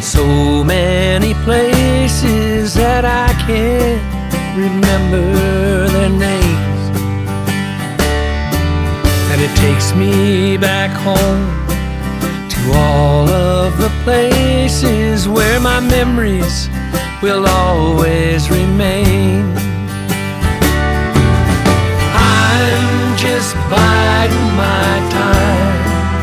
So many places that I can't remember their names, and it takes me back home to all of the places where my memories will always remain. I'm just biding my time.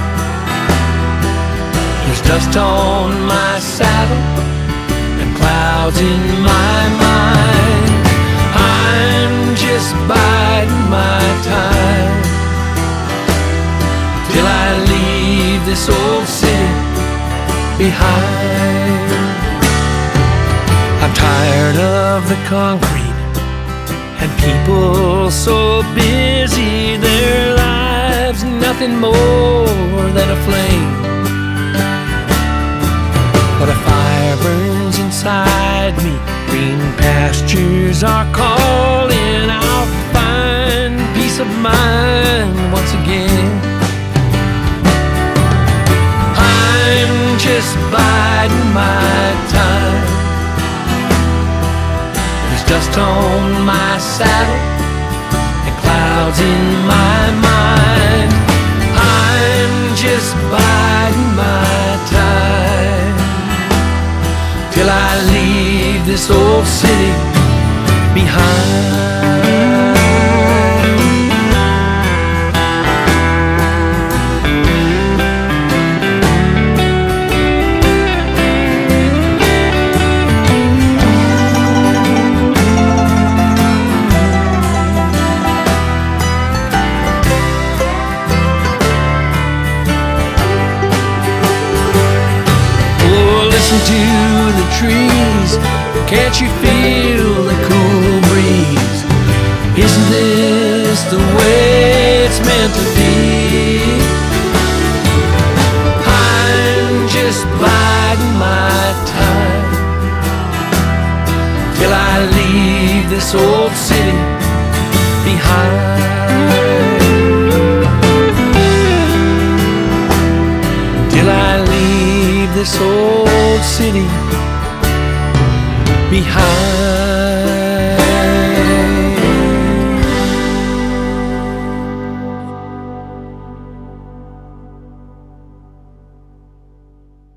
There's dust on my saddle and clouds in my mind. I'm just biding my time till I leave this old city behind. I'm tired of the concrete and people so busy, their lives nothing more than a flame. But a fire burns inside me, green pastures are calling. I'll find peace of mind once again. I'm just biding my time. There's dust on my saddle and clouds in my mind. I'm just biding my time till I leave this old city behind. Listen to the trees, can't you feel the cool breeze? Isn't this the way it's meant to be? I'm just biding my time till I leave this old city behind. Till I leave this old city